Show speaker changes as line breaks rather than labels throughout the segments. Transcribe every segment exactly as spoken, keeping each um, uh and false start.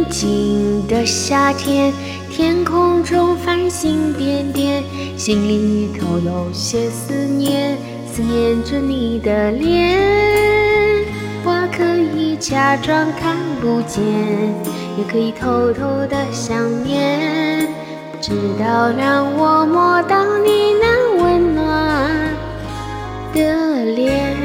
宁静的夏天，天空中繁星点点，心里头有些思念，思念着你的脸。我可以假装看不见，也可以偷偷的想念，直到让我摸到你那温暖的脸。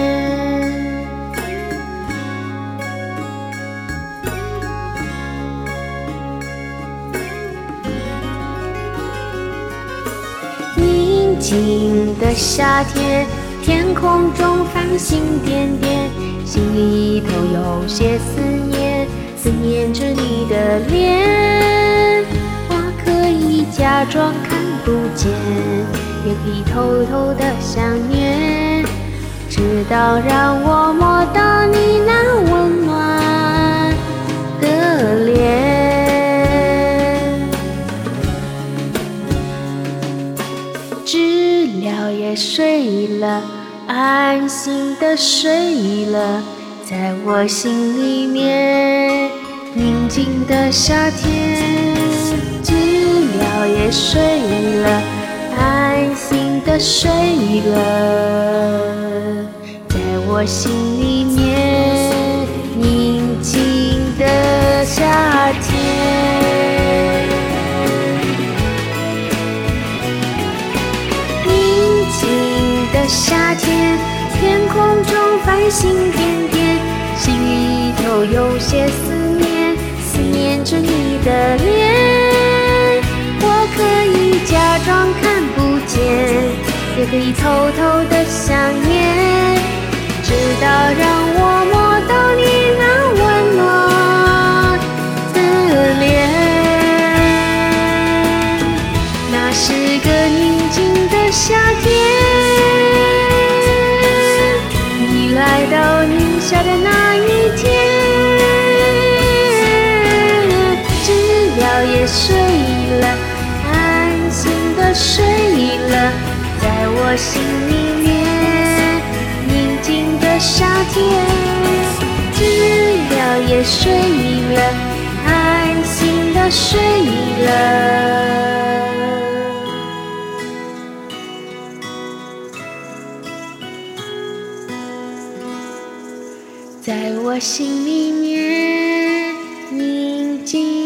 宁静的夏天，天空中繁星点点，心里头有些思念，思念着你的脸。我可以假装看不见，也可以偷偷的想念，直到让我摸到你那温暖的脸。知了也睡了，安心的睡了，在我心里面。宁静的夏天，知了也睡了，安心的睡了，在我心里面。宁静的夏天，宁静的夏天，天空中繁星点点，心里头有些思念，思念着你的脸。我可以假装看不见，也可以偷偷的想念，直到让我摸到你那温暖的脸。那是个宁静的夏天，你来到宁夏的那一天。知了也睡了，安心的睡了，在我心里面。宁静的夏天，知了也睡了，安心的睡了。在我心里面，宁静